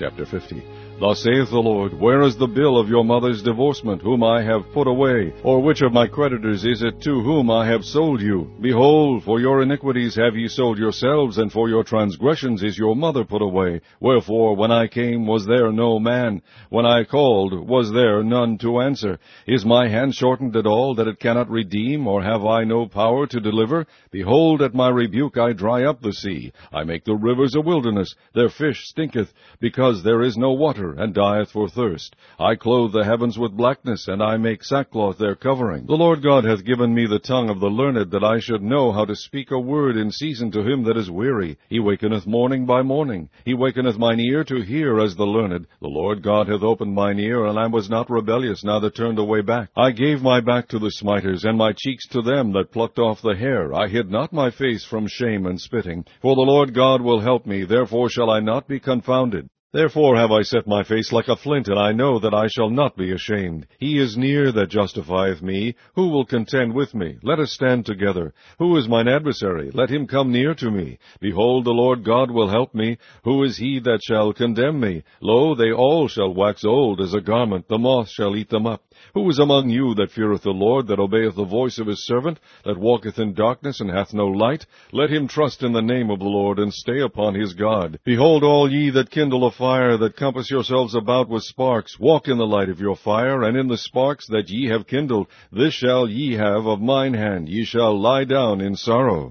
Chapter 50. Thus saith the Lord, Where is the bill of your mother's divorcement, whom I have put away? Or which of my creditors is it to whom I have sold you? Behold, for your iniquities have ye sold yourselves, and for your transgressions is your mother put away. Wherefore, when I came, was there no man? When I called, was there none to answer? Is my hand shortened at all, that it cannot redeem, or have I no power to deliver? Behold, at my rebuke I dry up the sea. I make the rivers a wilderness. Their fish stinketh, because there is no water, and dieth for thirst. I clothe the heavens with blackness, and I make sackcloth their covering. The Lord God hath given me the tongue of the learned, that I should know how to speak a word in season to him that is weary. He wakeneth morning by morning. He wakeneth mine ear to hear as the learned. The Lord God hath opened mine ear, and I was not rebellious, neither turned away back. I gave my back to the smiters, and my cheeks to them that plucked off the hair. I hid not my face from shame and spitting. For the Lord God will help me, therefore shall I not be confounded. Therefore have I set my face like a flint, and I know that I shall not be ashamed. He is near that justifieth me. Who will contend with me? Let us stand together. Who is mine adversary? Let him come near to me. Behold, the Lord God will help me. Who is he that shall condemn me? Lo, they all shall wax old as a garment. The moth shall eat them up. Who is among you that feareth the Lord, that obeyeth the voice of his servant, that walketh in darkness, and hath no light? Let him trust in the name of the Lord, and stay upon his God. Behold, all ye that kindle a fire, that compass yourselves about with sparks, walk in the light of your fire, and in the sparks that ye have kindled. This shall ye have of mine hand. Ye shall lie down in sorrow.